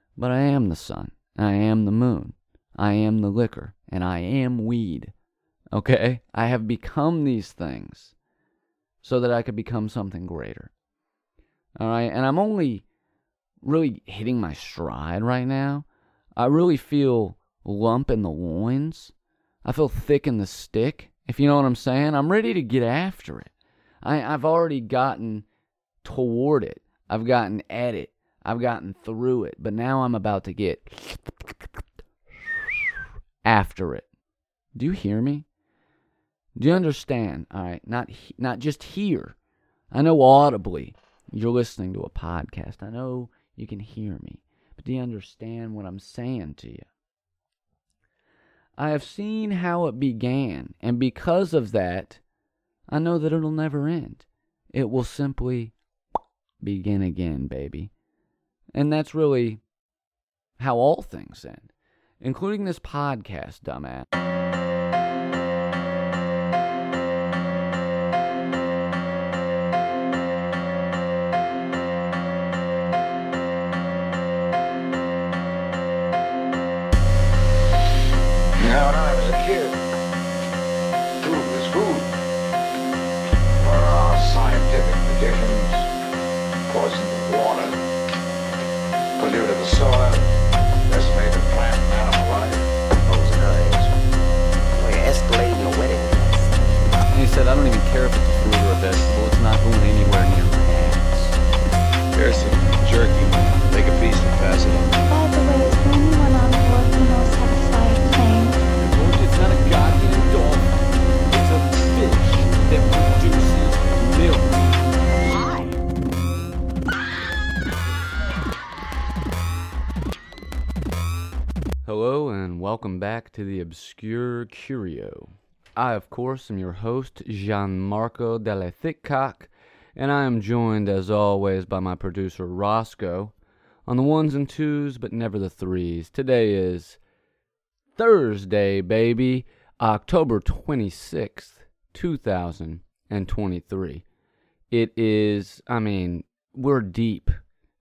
but I am the sun, I am the moon, I am the liquor, and I am weed. Okay? I have become these things so that I could become something greater. All right? And I'm only really hitting my stride right now. I really feel lump in the loins. I feel thick in the stick, if you know what I'm saying. I'm ready to get after it. I've already gotten toward it. I've gotten at it. I've gotten through it. But now I'm about to get after it. Do you hear me? Do you understand? All right, not just here. I know audibly you're listening to a podcast. I know you can hear me. But do you understand what I'm saying to you? I have seen how it began, and because of that, I know that it'll never end. It will simply begin again, baby. And that's really how all things end, including this podcast, dumbass. Now, when I was a kid, food was food. For our scientific predictions, poison the water, polluted the soil, decimated plant and animal life. Frozen eyes. We're escalating the wedding dress. And he said, I don't even care if it's a fruit or a vegetable. It's not going anywhere near my ass. Here's some jerky. Take a piece and pass it on. By the way, is there anyone on board who knows how to fly a plane? It's not a goddamn dolphin. It's a fish that produces milk. Hello and welcome back to the Obscure Curio. I, of course, am your host, Gianmarco Delle Thickcock, and I am joined, as always, by my producer, Roscoe, on the ones and twos, but never the threes. Today is Thursday, baby, October 26th, 2023. It is, we're deep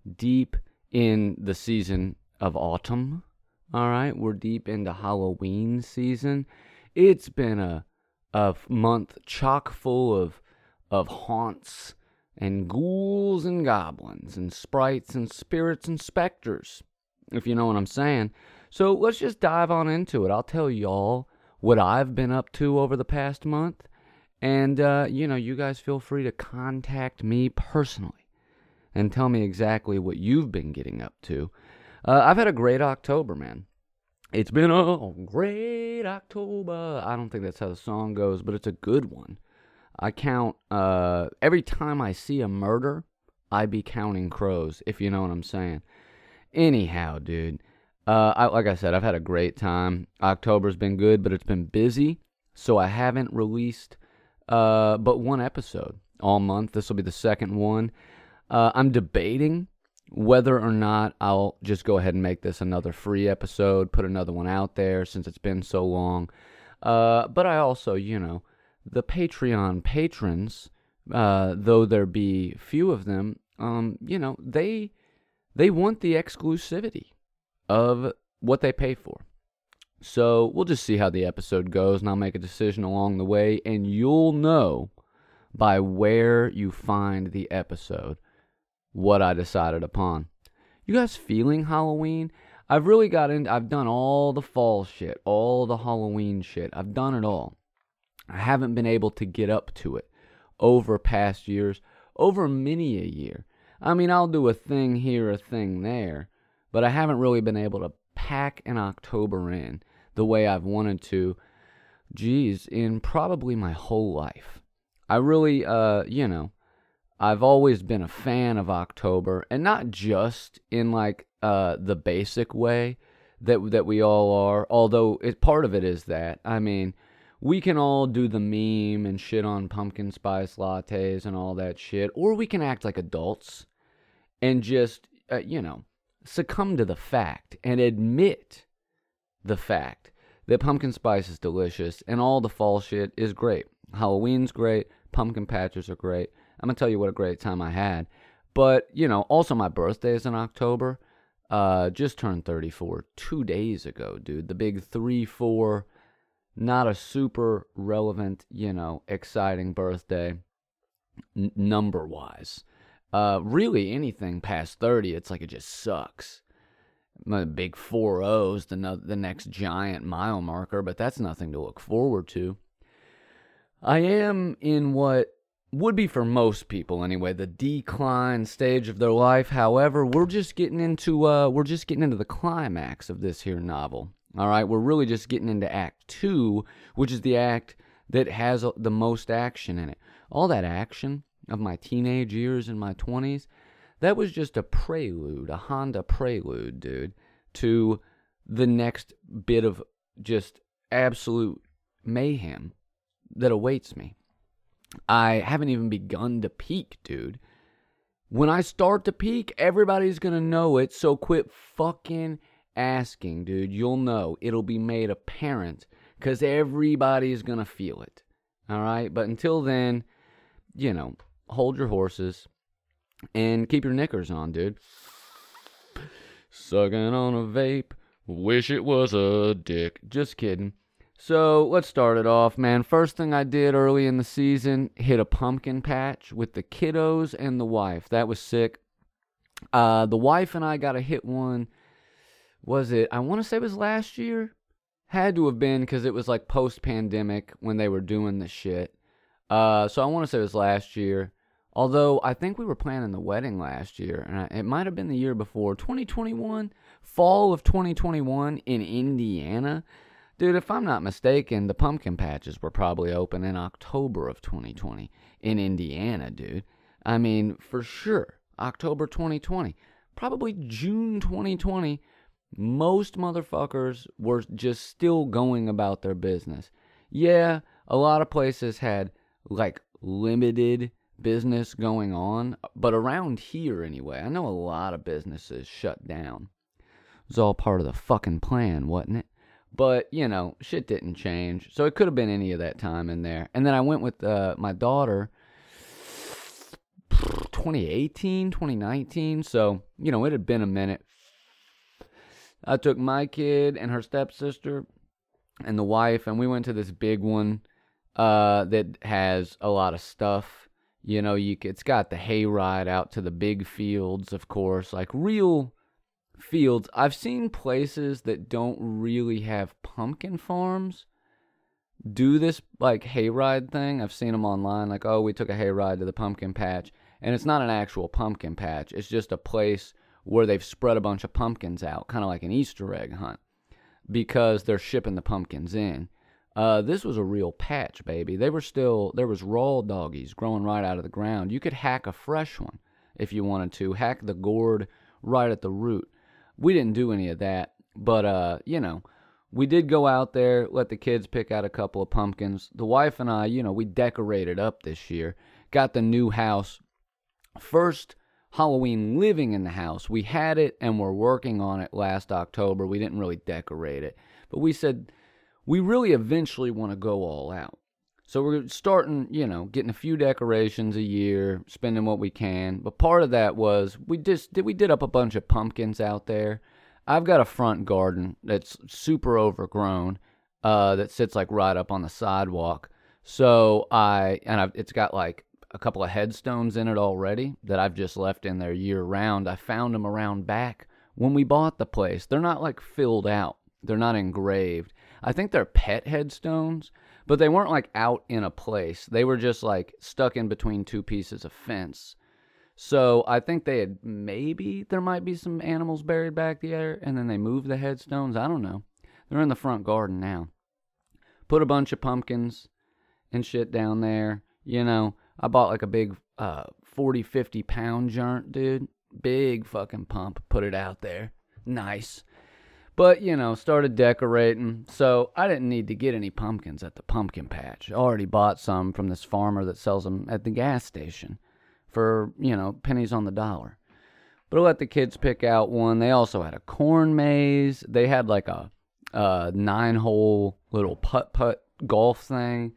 in the season of autumn, all right? We're deep into Halloween season. It's been a month chock full of haunts and ghouls and goblins and sprites and spirits and specters, if you know what I'm saying. So let's just dive on into it. I'll tell y'all what I've been up to over the past month. And, you guys feel free to contact me personally and tell me exactly what you've been getting up to. I've had a great October, man. It's been a great October. I don't think that's how the song goes, but it's a good one. I count, every time I see a murder, I be counting crows, if you know what I'm saying. Anyhow, dude, like I said, I've had a great time. October's been good, but it's been busy, so I haven't released but one episode all month. This will be the second one. I'm debating whether or not I'll just go ahead and make this another free episode, put another one out there since it's been so long. But I also, the Patreon patrons, though there be few of them, they want the exclusivity of what they pay for. So we'll just see how the episode goes, and I'll make a decision along the way, and you'll know by where you find the episode what I decided upon. You guys feeling Halloween? I've done all the fall shit, all the Halloween shit. I've done it all. I haven't been able to get up to it over past years, over many a year. I'll do a thing here, a thing there, but I haven't really been able to pack an October in the way I've wanted to, in probably my whole life. I really, I've always been a fan of October, and not just in the basic way that we all are, although part of it is that. We can all do the meme and shit on pumpkin spice lattes and all that shit, or we can act like adults and just, succumb to the fact and admit the fact that pumpkin spice is delicious and all the fall shit is great. Halloween's great. Pumpkin patches are great. I'm going to tell you what a great time I had. But, also my birthday is in October. just turned 34 2 days ago, dude. The big 3-4, not a super relevant, exciting birthday number-wise. Really anything past 30, it's like it just sucks. My big 4-0's the next giant mile marker, but that's nothing to look forward to. I am in what would be for most people anyway, the decline stage of their life. However, we're just getting into the climax of this here novel. All right, we're really just getting into Act 2, which is the act that has the most action in it. All that action of my teenage years and my 20s, that was just a prelude, a Honda prelude, dude, to the next bit of just absolute mayhem that awaits me. I haven't even begun to peak, dude. When I start to peak, everybody's gonna know it, so quit fucking asking, dude. You'll know. It'll be made apparent, because everybody's gonna feel it. All right? But until then, hold your horses and keep your knickers on, dude. Sucking on a vape, wish it was a dick. Just kidding. So, let's start it off, man. First thing I did early in the season, hit a pumpkin patch with the kiddos and the wife. That was sick. The wife and I got to hit one, I want to say it was last year? Had to have been, because it was like post-pandemic when they were doing this shit. So I want to say it was last year. Although, I think we were planning the wedding last year, and it might have been the year before. 2021, fall of 2021 in Indiana. Dude, if I'm not mistaken, the pumpkin patches were probably open in October of 2020 in Indiana, dude. I mean, for sure, October 2020. Probably June 2020, most motherfuckers were just still going about their business. Yeah, a lot of places had, like, limited business going on, but around here anyway, I know a lot of businesses shut down. It was all part of the fucking plan, wasn't it? But, shit didn't change. So it could have been any of that time in there. And then I went with my daughter 2018, 2019. So, it had been a minute. I took my kid and her stepsister and the wife, and we went to this big one that has a lot of stuff. It's got the hayride out to the big fields, of course, like real fields. I've seen places that don't really have pumpkin farms do this like hayride thing. I've seen them online, like, oh, we took a hayride to the pumpkin patch, and it's not an actual pumpkin patch. It's just a place where they've spread a bunch of pumpkins out, kind of like an Easter egg hunt, because they're shipping the pumpkins in. This was a real patch, baby. There was raw doggies growing right out of the ground. You could hack a fresh one if you wanted to, hack the gourd right at the root. We didn't do any of that, but, we did go out there, let the kids pick out a couple of pumpkins. The wife and I, we decorated up this year, got the new house. First Halloween living in the house. We had it and we're working on it last October. We didn't really decorate it, but we said we really eventually want to go all out. So we're starting, getting a few decorations a year, spending what we can. But part of that was we did up a bunch of pumpkins out there. I've got a front garden that's super overgrown, that sits like right up on the sidewalk. So it's got like a couple of headstones in it already that I've just left in there year round. I found them around back when we bought the place. They're not like filled out. They're not engraved. I think they're pet headstones, but they weren't like out in a place. They were just like stuck in between two pieces of fence. So I think there might be some animals buried back there, and then they moved the headstones. I don't know. They're in the front garden now. Put a bunch of pumpkins and shit down there. I bought like a big 40, 50 pound joint, dude. Big fucking pump. Put it out there. Nice. But, started decorating, so I didn't need to get any pumpkins at the pumpkin patch. I already bought some from this farmer that sells them at the gas station for, pennies on the dollar. But I let the kids pick out one. They also had a corn maze. They had like a 9-hole little putt-putt golf thing.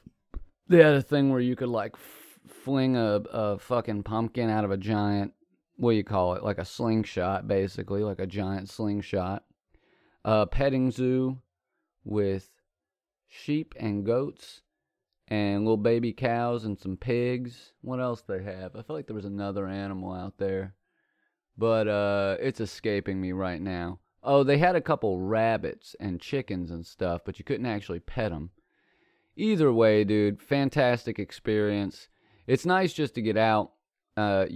They had a thing where you could like fling a fucking pumpkin out of a giant what do you call it? Like a slingshot, basically, like a giant slingshot. Petting zoo with sheep and goats and little baby cows and some pigs. What else they have? I feel like there was another animal out there, but it's escaping me right now. Oh, they had a couple rabbits and chickens and stuff, but you couldn't actually pet them. Either way, dude, fantastic experience. It's nice just to get out, out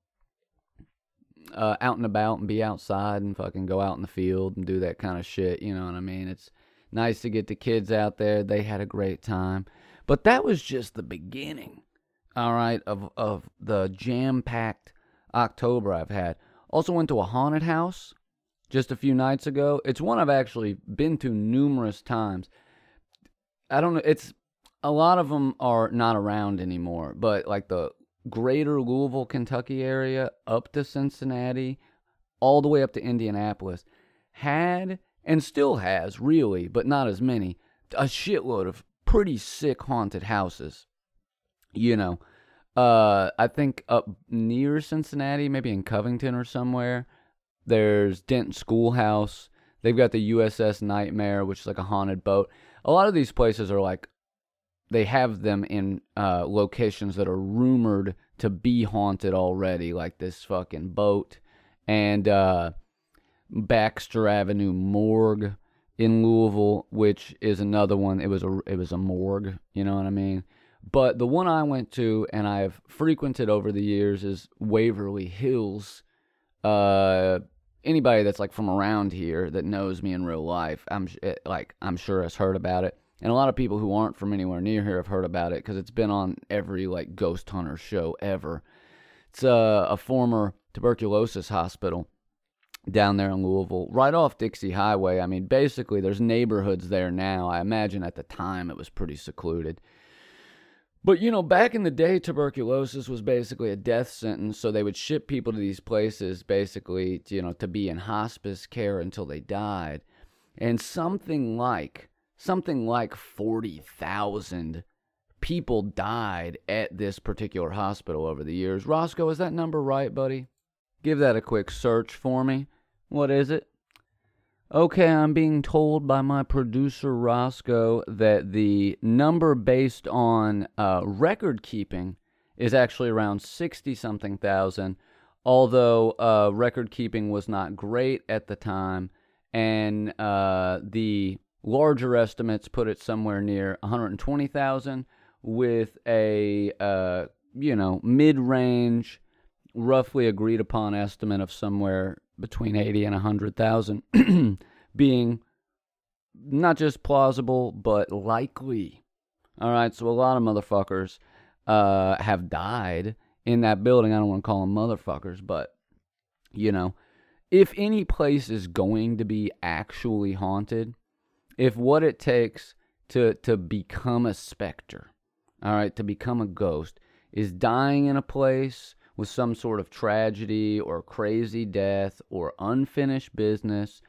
and about and be outside and fucking go out in the field and do that kind of shit, you know what I mean? It's nice to get the kids out there. They had a great time. But that was just the beginning, all right, of the jam-packed October I've had. Also went to a haunted house just a few nights ago. It's one I've actually been to numerous times. I don't know, a lot of them are not around anymore, but like the greater Louisville, Kentucky area, up to Cincinnati, all the way up to Indianapolis, had, and still has, really, but not as many, a shitload of pretty sick haunted houses. I think up near Cincinnati, maybe in Covington or somewhere, there's Denton Schoolhouse. They've got the USS Nightmare, which is like a haunted boat. A lot of these places are like, they have them in locations that are rumored to be haunted already, like this fucking boat. And Baxter Avenue Morgue in Louisville, which is another one. It was a morgue, you know what I mean? But the one I went to and I've frequented over the years is Waverly Hills. Anybody that's like from around here that knows me in real life, I'm sure has heard about it. And a lot of people who aren't from anywhere near here have heard about it because it's been on every like ghost hunter show ever. It's a former tuberculosis hospital down there in Louisville, right off Dixie Highway. I mean, basically there's neighborhoods there now. I imagine at the time it was pretty secluded. But, back in the day, tuberculosis was basically a death sentence, so they would ship people to these places basically, to be in hospice care until they died. And something like 40,000 people died at this particular hospital over the years. Roscoe, is that number right, buddy? Give that a quick search for me. What is it? Okay, I'm being told by my producer, Roscoe, that the number based on record keeping is actually around 60-something thousand, although record keeping was not great at the time, and the larger estimates put it somewhere near 120,000, with a, mid-range, roughly agreed upon estimate of somewhere between 80 and 100,000 being not just plausible, but likely. All right, so a lot of motherfuckers have died in that building. I don't want to call them motherfuckers, but, if any place is going to be actually haunted, if what it takes to become a specter, all right, to become a ghost, is dying in a place with some sort of tragedy or crazy death or unfinished business,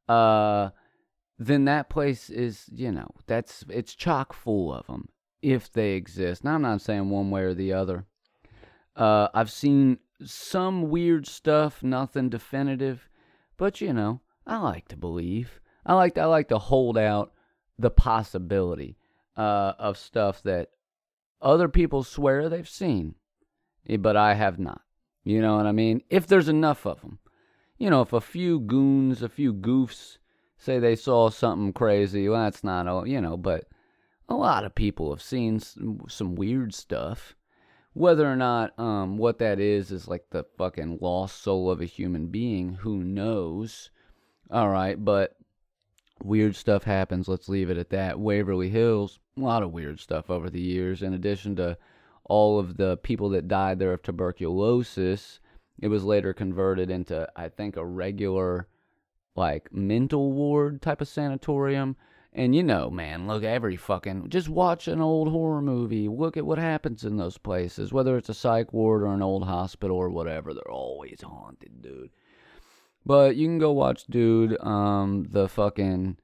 then that place is, it's chock full of them, if they exist. Now, I'm not saying one way or the other. I've seen some weird stuff, nothing definitive, but, I like to believe. I like to hold out the possibility of stuff that other people swear they've seen, but I have not. You know what I mean? If there's enough of them. If a few goons, a few goofs say they saw something crazy, well, that's not, but a lot of people have seen some weird stuff. Whether or not what that is like the fucking lost soul of a human being, who knows? All right, but weird stuff happens. Let's leave it at that. Waverly Hills, a lot of weird stuff over the years. In addition to all of the people that died there of tuberculosis, it was later converted into, I think, a regular, like, mental ward type of sanatorium. And man, look, just watch an old horror movie. Look at what happens in those places. Whether it's a psych ward or an old hospital or whatever, they're always haunted, dude. But you can go watch, dude, the fucking,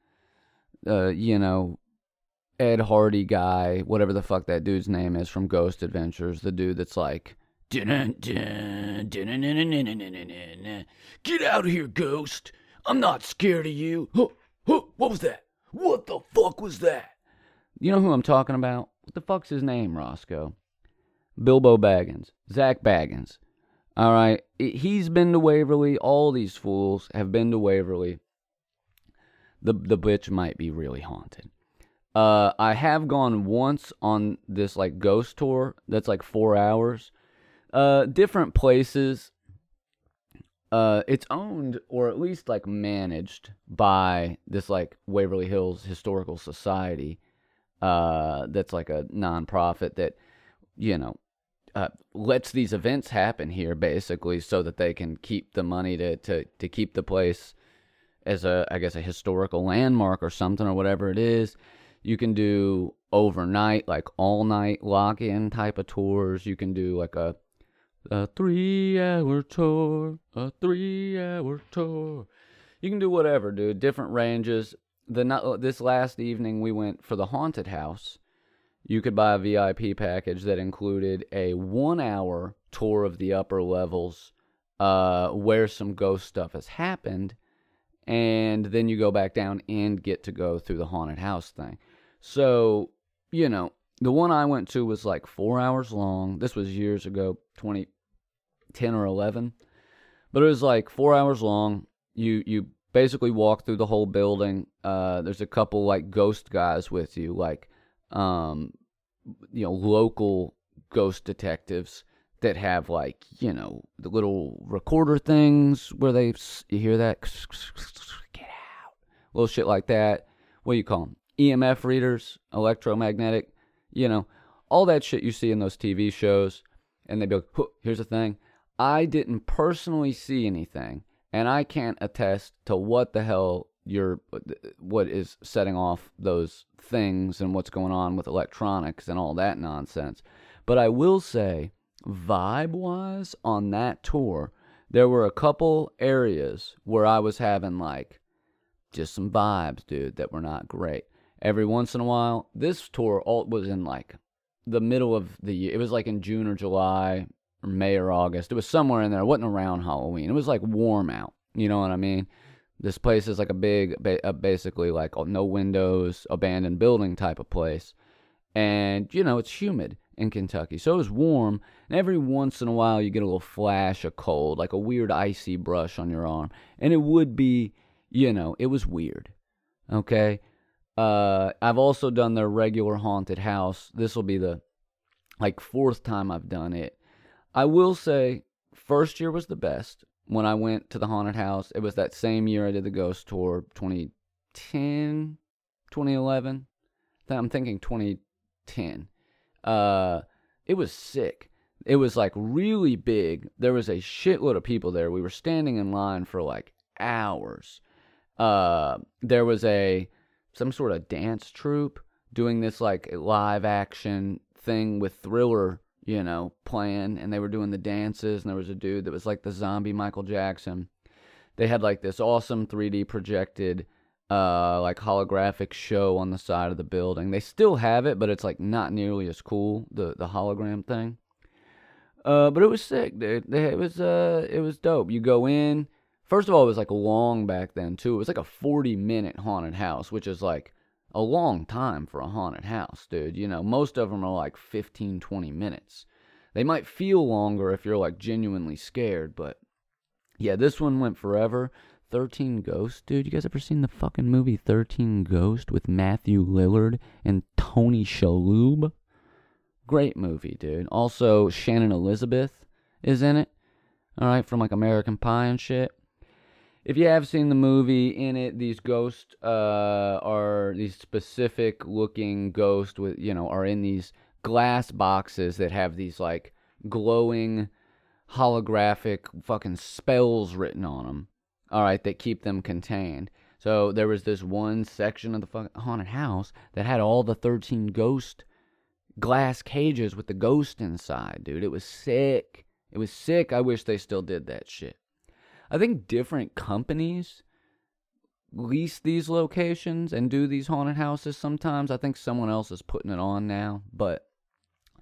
Ed Hardy guy, whatever the fuck that dude's name is from Ghost Adventures, the dude that's like Dun, dun, dun, dun, dun, dun, dun, dun, dun, dun. Get out of here, ghost. I'm not scared of you. Huh, huh, what was that? What the fuck was that? You know who I'm talking about? What the fuck's his name, Roscoe? Bilbo Baggins. Zach Baggins. All right. He's been to Waverly. All these fools have been to Waverly. The bitch might be really haunted. I have gone once on this like ghost tour that's like 4 hours. Different places. It's owned or at least like managed by this like Waverly Hills Historical Society. That's like a nonprofit that, lets these events happen here basically so that they can keep the money to keep the place as a historical landmark or something or whatever it is. You can do overnight, like all night lock-in type of tours. You can do like a 3-hour tour, a 3-hour tour. You can do whatever, dude. Different ranges. This last evening we went for the haunted house. You could buy a VIP package that included a 1-hour tour of the upper levels, where some ghost stuff has happened, and then you go back down and get to go through the haunted house thing. So, the one I went to was like 4 hours long. This was years ago, 2010 or 11. But it was like 4 hours long. You basically walk through the whole building. There's a couple like ghost guys with you, like local ghost detectives that have like, the little recorder things where you hear that, get out, little shit like that. What do you call them? EMF readers, electromagnetic, all that shit you see in those TV shows. And they'd be like, here's the thing. I didn't personally see anything, and I can't attest to what the hell what is setting off those things and what's going on with electronics and all that nonsense. But I will say, vibe-wise, on that tour, there were a couple areas where I was having, like, just some vibes, dude, that were not great. Every once in a while, this tour was in, like, the middle of the year. It was, like, in June or July or May or August. It was somewhere in there. It wasn't around Halloween. It was, like, warm out. You know what I mean? This place is, like, basically, like, no windows, abandoned building type of place. And, it's humid in Kentucky. So it was warm, and every once in a while you get a little flash of cold, like a weird icy brush on your arm. And it would be, it was weird. Okay? I've also done their regular haunted house. This will be the, fourth time I've done it. I will say, first year was the best. When I went to the haunted house, it was that same year I did the ghost tour, 2010, 2011. I'm thinking 2010. It was sick. It was like really big. There was a shitload of people there. We were standing in line for like hours. There was some sort of dance troupe doing this like live action thing with Thriller, playing, and they were doing the dances, and there was a dude that was like the zombie Michael Jackson. They had like this awesome 3D projected like holographic show on the side of the building. They still have it, but it's like not nearly as cool, the hologram thing. But it was sick, dude. It was dope. You go in. First of all, it was like long back then too. It was like a 40-minute haunted house, which is like a long time for a haunted house, dude. Most of them are like 15, 20 minutes. They might feel longer if you're like genuinely scared, but yeah, this one went forever. 13 Ghosts, dude. You guys ever seen the fucking movie 13 Ghosts with Matthew Lillard and Tony Shalhoub? Great movie, dude. Also, Shannon Elizabeth is in it. All right, from like American Pie and shit. If you have seen the movie, in it, these ghosts are these specific looking ghosts with, are in these glass boxes that have these like glowing holographic fucking spells written on them. All right, that keep them contained. So there was this one section of the fucking haunted house that had all the 13 ghost glass cages with the ghost inside, dude. It was sick. It was sick. I wish they still did that shit. I think different companies lease these locations and do these haunted houses sometimes. I think someone else is putting it on now. But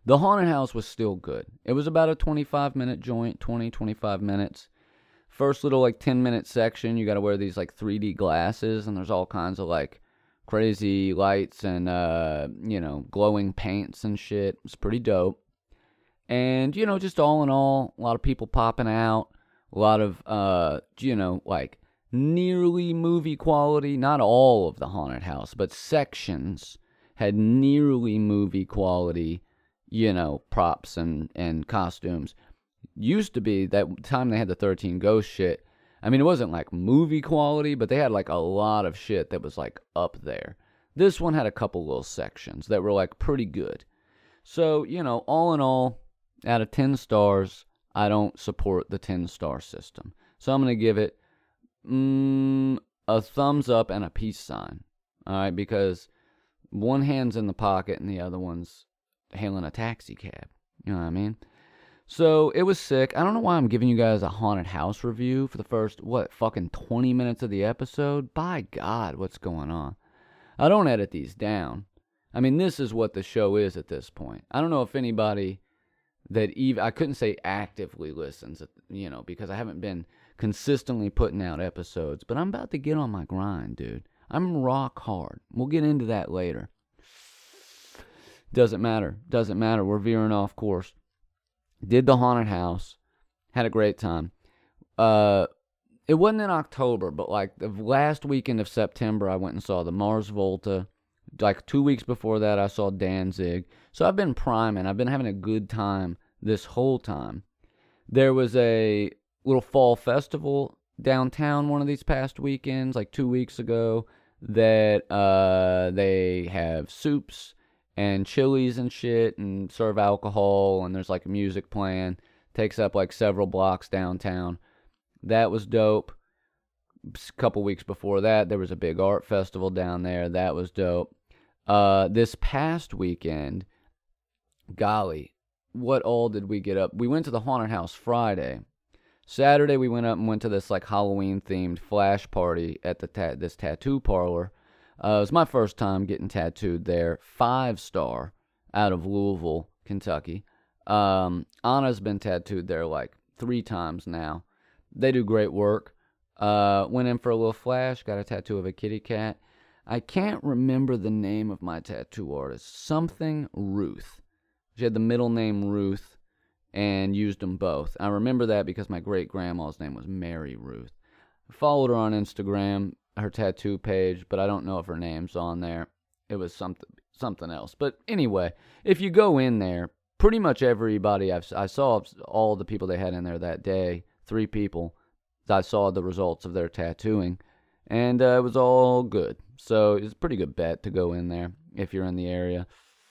The haunted house was still good. It was about a 25-minute joint, 25 minutes. First little, 10-minute section, you got to wear these, 3D glasses, and there's all kinds of, crazy lights and, glowing paints and shit. It's pretty dope. And, just all in all, a lot of people popping out, a lot of, nearly movie quality. Not all of the haunted house, but sections had nearly movie quality, props and costumes. Used to be, that time they had the 13 Ghosts shit, I mean, it wasn't movie quality, but they had a lot of shit that was up there. This one had a couple little sections that were pretty good. So, all in all, out of 10 stars, I don't support the 10-star system. So I'm going to give it a thumbs up and a peace sign. All right, because one hand's in the pocket and the other one's hailing a taxi cab. You know what I mean? So it was sick. I don't know why I'm giving you guys a haunted house review for the first, 20 minutes of the episode? By God, what's going on? I don't edit these down. I mean, this is what the show is at this point. I don't know if anybody that I couldn't say actively listens, because I haven't been consistently putting out episodes, but I'm about to get on my grind, dude. I'm rock hard. We'll get into that later. Doesn't matter. We're veering off course. Did the haunted house. Had a great time. It wasn't in October, but the last weekend of September, I went and saw the Mars Volta. 2 weeks before that, I saw Danzig. So I've been priming. I've been having a good time this whole time. There was a little fall festival downtown one of these past weekends, 2 weeks ago, that they have soups and chilies and shit and serve alcohol, and there's music playing. Takes up several blocks downtown. That was dope. A couple weeks before that, there was a big art festival down there. That was dope. This past weekend, golly, what all did we get up? We went to the haunted house Friday. Saturday, we went up and went to this Halloween-themed flash party at this tattoo parlor. It was my first time getting tattooed there. 5-star out of Louisville, Kentucky. Anna's been tattooed there 3 times now. They do great work. Went in for a little flash, got a tattoo of a kitty cat. I can't remember the name of my tattoo artist. Something Ruth. She had the middle name Ruth and used them both. I remember that because my great-grandma's name was Mary Ruth. I followed her on Instagram, her tattoo page, but I don't know if her name's on there. It was something else. But anyway, if you go in there, pretty much everybody I saw all the people they had in there that day, 3 people. I saw the results of their tattooing, and it was all good. So it's a pretty good bet to go in there if you're in the area.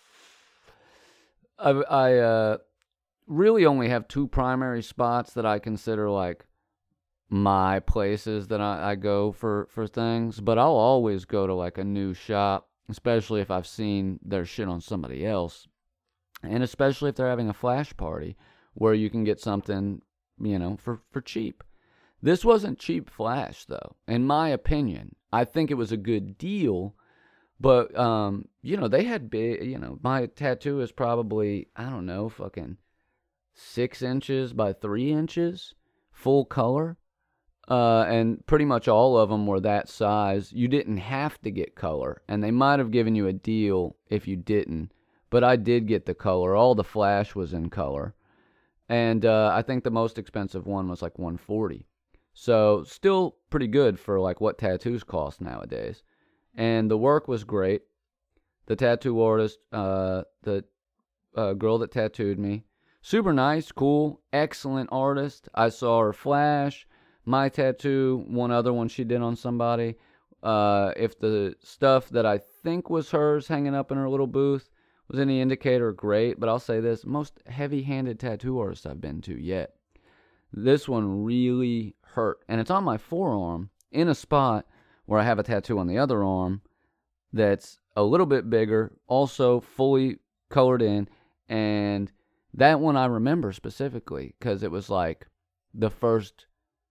I really only have 2 primary spots that I consider my places that I go for things, but I'll always go to a new shop, especially if I've seen their shit on somebody else, and especially if they're having a flash party where you can get something, for cheap. This wasn't cheap flash, though, in my opinion. I think it was a good deal, but, they had big, my tattoo is probably, I don't know, fucking 6 inches by 3 inches, full color. And pretty much all of them were that size. You didn't have to get color, and they might have given you a deal if you didn't, but I did get the color. All the flash was in color, and I think the most expensive one was $140. So still pretty good for what tattoos cost nowadays. And the work was great. The tattoo artist, the girl that tattooed me, super nice, cool, excellent artist. I saw her flash. My tattoo, one other one she did on somebody. If the stuff that I think was hers hanging up in her little booth was any indicator, great. But I'll say this, most heavy-handed tattoo artists I've been to yet. This one really hurt. And it's on my forearm in a spot where I have a tattoo on the other arm that's a little bit bigger, also fully colored in. And that one I remember specifically because it was the first...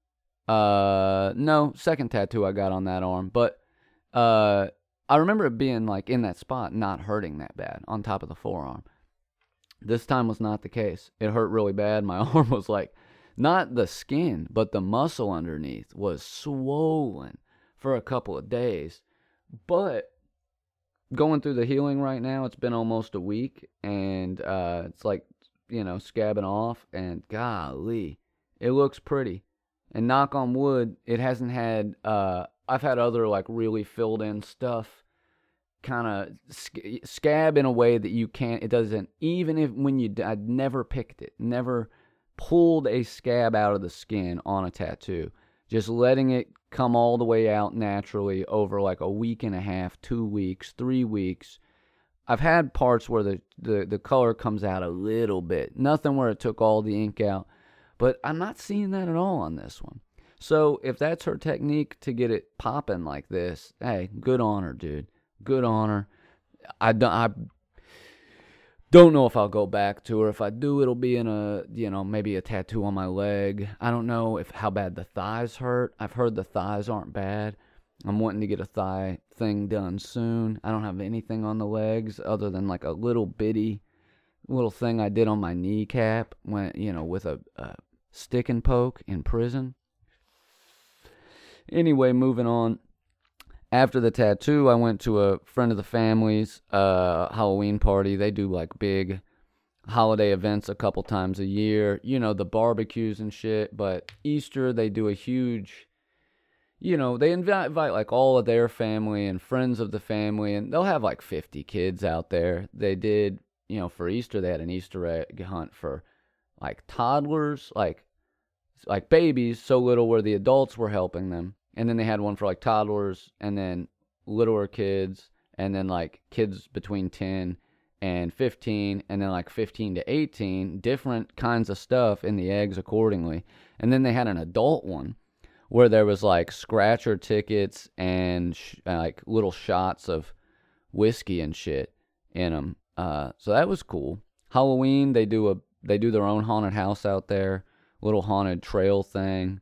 second tattoo I got on that arm, but I remember it being in that spot, not hurting that bad on top of the forearm. This time was not the case. It hurt really bad. My arm was like, not the skin, but the muscle underneath was swollen for a couple of days. But going through the healing right now, it's been almost a week, and it's like, scabbing off, and golly, it looks pretty. And knock on wood, it hasn't had, I've had other like really filled in stuff kind of scab in a way that it doesn't, even if I'd never picked it, never pulled a scab out of the skin on a tattoo, just letting it come all the way out naturally over like a week and a half, 2 weeks, 3 weeks. I've had parts where the color comes out a little bit, nothing where it took all the ink out, but I'm not seeing that at all on this one. So if that's her technique to get it popping like this, hey, good on her, dude. Good on her. I don't know if I'll go back to her. If I do, it'll be in maybe a tattoo on my leg. I don't know how bad the thighs hurt. I've heard the thighs aren't bad. I'm wanting to get a thigh thing done soon. I don't have anything on the legs other than like a little bitty little thing I did on my kneecap when, with a stick and poke in prison. Anyway, moving on. After the tattoo, I went to a friend of the family's Halloween party. They do like big holiday events a couple times a year. The barbecues and shit. But Easter, they do a huge, they invite like all of their family and friends of the family. And they'll have like 50 kids out there. They did, for Easter, they had an Easter egg hunt for like toddlers, like babies so little where the adults were helping them. And then they had one for like toddlers and then littler kids and then like kids between 10 and 15 and then like 15 to 18, different kinds of stuff in the eggs accordingly. And then they had an adult one where there was like scratcher tickets and like little shots of whiskey and shit in them. So that was cool. Halloween, they do their own haunted house out there, little haunted trail thing.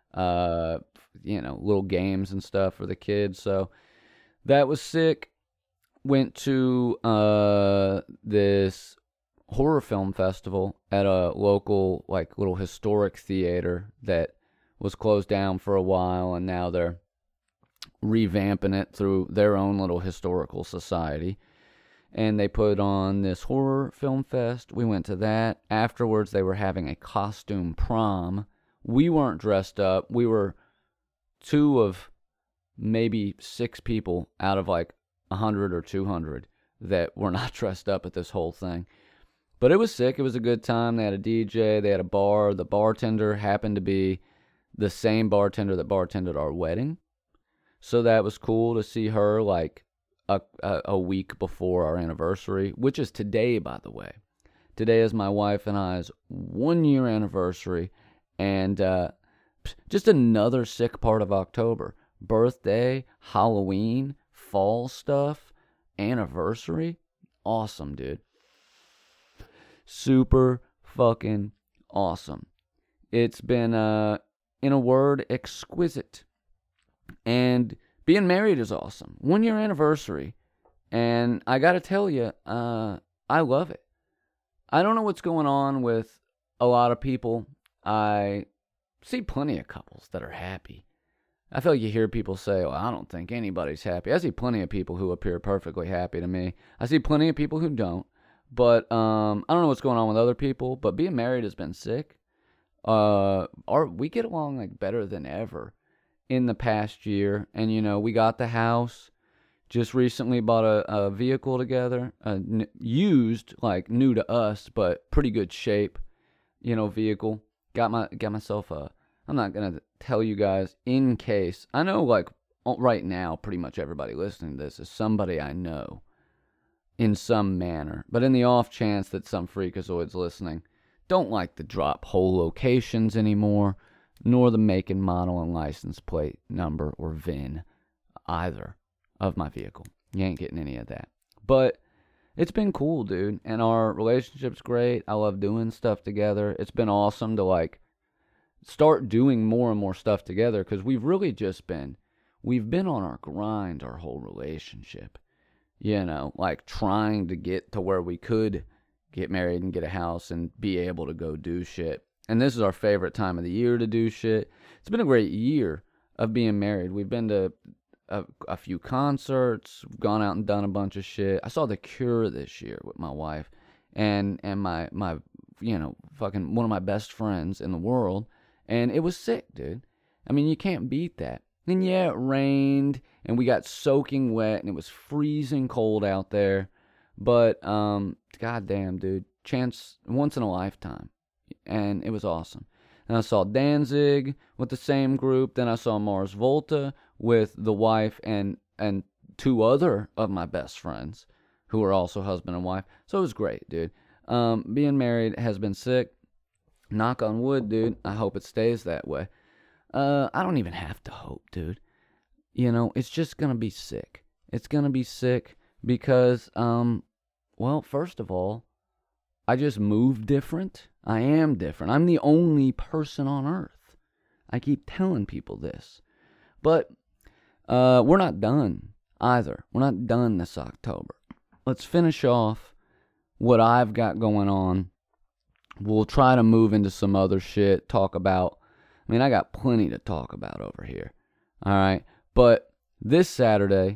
Little games and stuff for the kids. So that was sick. Went to this horror film festival at a local, like, little historic theater that was closed down for a while, and now they're revamping it through their own little historical society. And they put on this horror film fest. We went to that. Afterwards, they were having a costume prom. We weren't dressed up. We were 2 of maybe 6 people out of like 100 or 200 that were not dressed up at this whole thing. But it was sick. It was a good time. They had a DJ. They had a bar. The bartender happened to be the same bartender that bartended our wedding. So that was cool to see her like a week before our anniversary, which is today, by the way. Today is my wife and I's 1-year anniversary. And just another sick part of October. Birthday, Halloween, fall stuff, anniversary. Awesome, dude. Super fucking awesome. It's been, in a word, exquisite. And being married is awesome. 1-year anniversary. And I gotta tell you, I love it. I don't know what's going on with a lot of people. I see plenty of couples that are happy. I feel like you hear people say, well, I don't think anybody's happy. I see plenty of people who appear perfectly happy to me. I see plenty of people who don't. But I don't know what's going on with other people, but being married has been sick. We get along like better than ever in the past year. And, we got the house. Just recently bought a vehicle together. Used, like new to us, but pretty good shape, vehicle. Got myself I'm not going to tell you guys in case. I know, like, right now, pretty much everybody listening to this is somebody I know in some manner. But in the off chance that some freakazoid's listening, don't like to drop whole locations anymore, nor the make and model and license plate number or VIN either of my vehicle. You ain't getting any of that. But it's been cool, dude, and our relationship's great. I love doing stuff together. It's been awesome to, like, start doing more and more stuff together, because we've really just we've been on our grind our whole relationship, like trying to get to where we could get married and get a house and be able to go do shit. And this is our favorite time of the year to do shit. It's been a great year of being married. We've been to a few concerts, gone out and done a bunch of shit. I saw The Cure this year with my wife and my fucking one of my best friends in the world, and it was sick, dude. I mean, you can't beat that. And yeah, it rained and we got soaking wet and it was freezing cold out there, but goddamn, dude, chance once in a lifetime, and it was awesome. And I saw Danzig with the same group. Then I saw Mars Volta with the wife and two other of my best friends who are also husband and wife. So it was great, dude. Being married has been sick. Knock on wood, dude. I hope it stays that way. I don't even have to hope, dude. You know, it's just going to be sick. It's going to be sick because, well, first of all, I just move different. I am different. I'm the only person on earth. I keep telling people this. But we're not done either. We're not done this October. Let's finish off what I've got going on. We'll try to move into some other shit, talk about, I mean, I got plenty to talk about over here. All right. But this Saturday,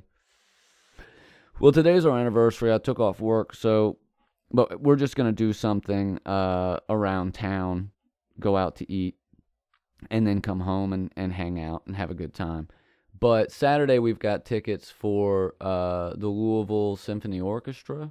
well, today's our anniversary. I took off work, but we're just going to do something around town, go out to eat, and then come home and hang out and have a good time. But Saturday we've got tickets for the Louisville Symphony Orchestra,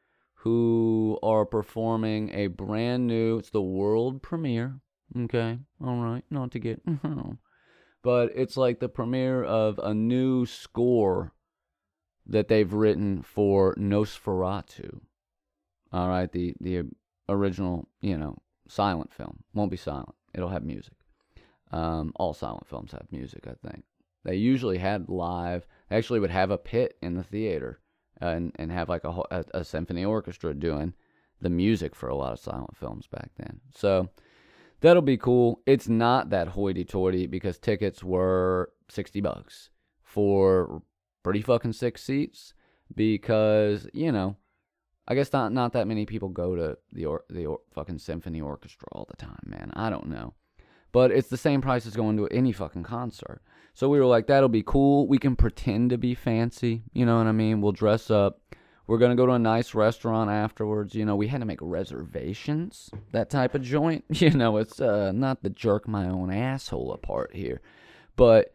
who are performing a brand new, it's the world premiere, okay, all right, not to get, but it's like the premiere of a new score that they've written for Nosferatu. All right, the original, silent film. Won't be silent. It'll have music. All silent films have music, I think. They usually had live. They actually would have a pit in the theater and have like a symphony orchestra doing the music for a lot of silent films back then. So that'll be cool. It's not that hoity-toity because tickets were $60 for pretty fucking sick seats because, I guess not that many people go to the fucking symphony orchestra all the time, man. I don't know. But it's the same price as going to any fucking concert. So we were like, that'll be cool. We can pretend to be fancy. You know what I mean? We'll dress up. We're going to go to a nice restaurant afterwards. We had to make reservations. That type of joint. It's not the jerk my own asshole apart here. But,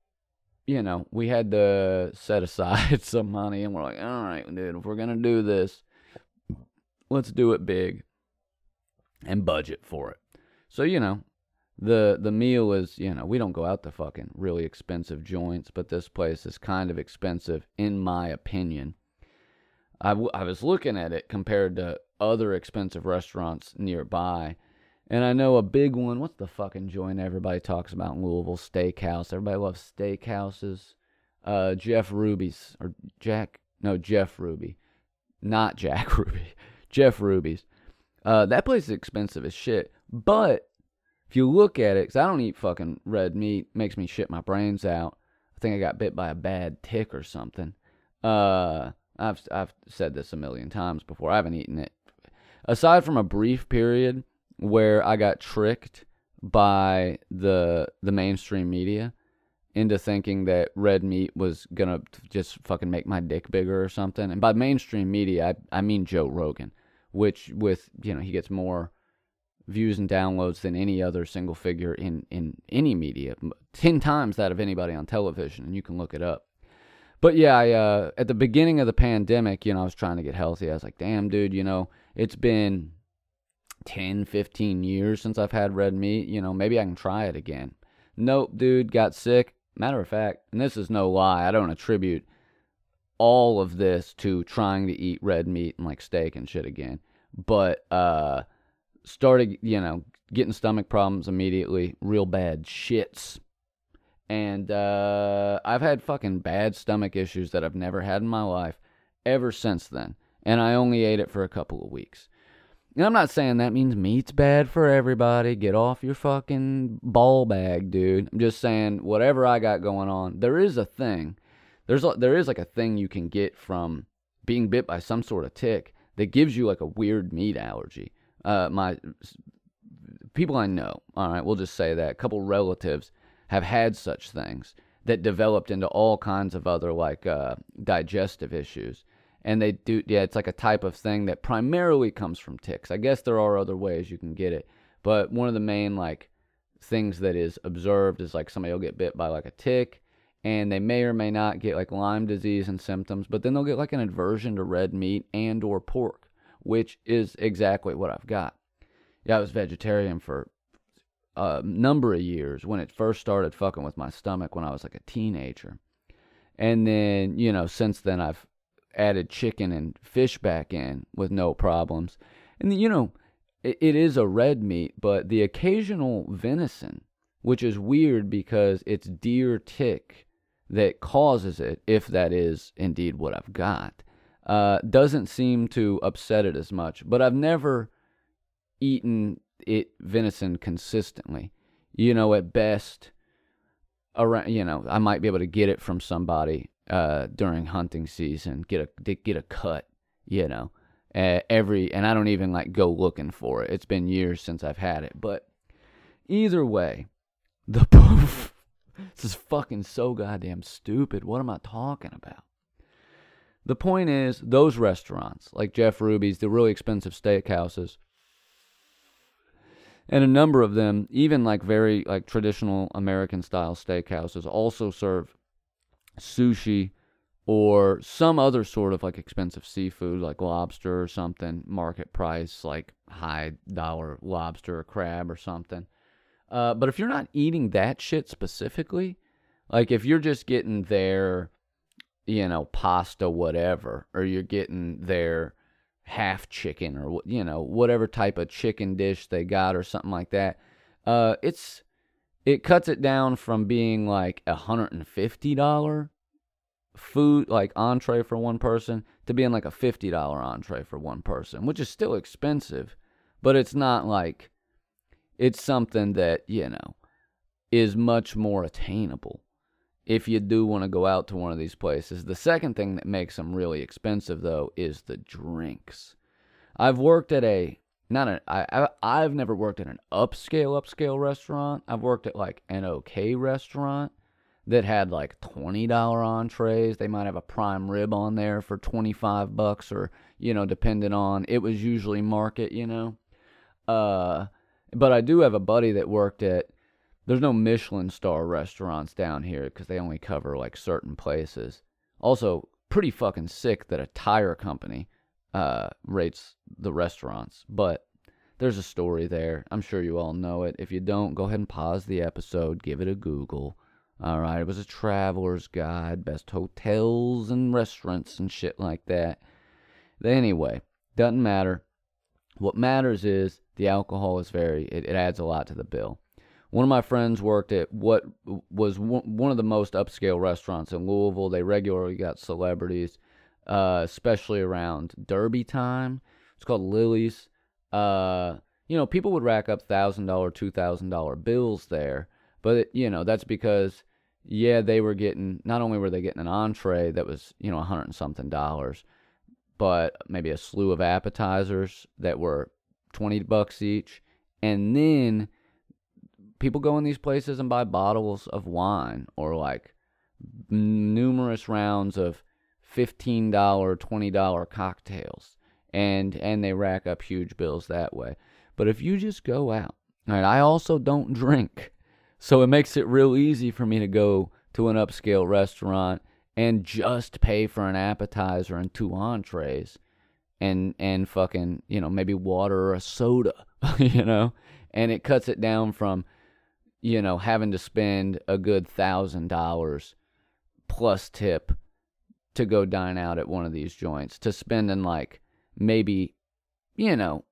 we had to set aside some money. And we're like, all right, dude, if we're going to do this, let's do it big and budget for it. So, the meal is, we don't go out to fucking really expensive joints, but this place is kind of expensive, in my opinion. I was looking at it compared to other expensive restaurants nearby, and I know a big one, what's the fucking joint everybody talks about in Louisville? Steakhouse. Everybody loves steakhouses. Jeff Ruby's. Not Jack Ruby. Jeff Ruby's. That place is expensive as shit. But if you look at it, because I don't eat fucking red meat, makes me shit my brains out. I think I got bit by a bad tick or something. I've said this a million times before. I haven't eaten it. Aside from a brief period where I got tricked by the mainstream media into thinking that red meat was gonna just fucking make my dick bigger or something. And by mainstream media, I mean Joe Rogan, which with, he gets more views and downloads than any other single figure in any media, 10 times that of anybody on television, and you can look it up. But yeah, at the beginning of the pandemic, I was trying to get healthy. I was like, damn, dude, it's been 10, 15 years since I've had red meat. Maybe I can try it again. Nope, dude, got sick. Matter of fact, and this is no lie, I don't attribute all of this to trying to eat red meat and like steak and shit again. But started, getting stomach problems immediately, real bad shits. And I've had fucking bad stomach issues that I've never had in my life ever since then. And I only ate it for a couple of weeks. And I'm not saying that means meat's bad for everybody. Get off your fucking ball bag, dude. I'm just saying whatever I got going on, there is a thing. There is like a thing you can get from being bit by some sort of tick that gives you like a weird meat allergy. My people I know, all right, we'll just say that, a couple relatives have had such things that developed into all kinds of other like digestive issues. And they do, yeah, it's like a type of thing that primarily comes from ticks. I guess there are other ways you can get it, but one of the main like things that is observed is like somebody will get bit by like a tick, and they may or may not get like Lyme disease and symptoms, but then they'll get like an aversion to red meat and or pork, which is exactly what I've got. Yeah, I was vegetarian for a number of years when it first started fucking with my stomach when I was like a teenager. And then, you know, since then I've added chicken and fish back in with no problems. And, you know, it is a red meat, but the occasional venison, which is weird because it's deer tick that causes it, if that is indeed what I've got, doesn't seem to upset it as much. But I've never eaten venison consistently. You know, at best, around, you know, I might be able to get it from somebody during hunting season, get a cut, you know, and I don't even like go looking for it. It's been years since I've had it, but either way, this is fucking so goddamn stupid. What am I talking about? The point is, those restaurants like Jeff Ruby's, the really expensive steakhouses, and a number of them, even like very like traditional American style steakhouses, also serve sushi or some other sort of like expensive seafood like lobster or something, market price, like high dollar lobster or crab or something. But if you're not eating that shit specifically, like if you're just getting their, you know, pasta whatever, or you're getting their half chicken or, you know, whatever type of chicken dish they got or something like that, it cuts it down from being like $150 food, like entree for one person, to being like a $50 entree for one person, which is still expensive, but it's not like, it's something that, you know, is much more attainable if you do want to go out to one of these places. The second thing that makes them really expensive, though, is the drinks. I've worked at I've never worked at an upscale restaurant. I've worked at like an okay restaurant that had like $20 entrees. They might have a prime rib on there for $25 or, you know, depending on, it was usually market, you know. But I do have a buddy that worked at, there's no Michelin star restaurants down here because they only cover like certain places. Also, pretty fucking sick that a tire company rates the restaurants. But there's a story there. I'm sure you all know it. If you don't, go ahead and pause the episode. Give it a Google. All right, it was a traveler's guide, best hotels and restaurants and shit like that. Anyway, doesn't matter. What matters is the alcohol is it adds a lot to the bill. One of my friends worked at what was one of the most upscale restaurants in Louisville. They regularly got celebrities, especially around Derby time. It's called Lily's. You know, people would rack up $1,000, $2,000 bills there. But, you know, that's because, yeah, they were getting, not only were they getting an entree that was, you know, $100 and something, but maybe a slew of appetizers that were $20 each. And then people go in these places and buy bottles of wine or like numerous rounds of $15, $20 cocktails. And they rack up huge bills that way. But if you just go out, all right, I also don't drink. So it makes it real easy for me to go to an upscale restaurant and just pay for an appetizer and 2 entrees and fucking, you know, maybe water or a soda, you know? And it cuts it down from, you know, having to spend a good $1,000 plus tip to go dine out at one of these joints to spending like maybe, you know,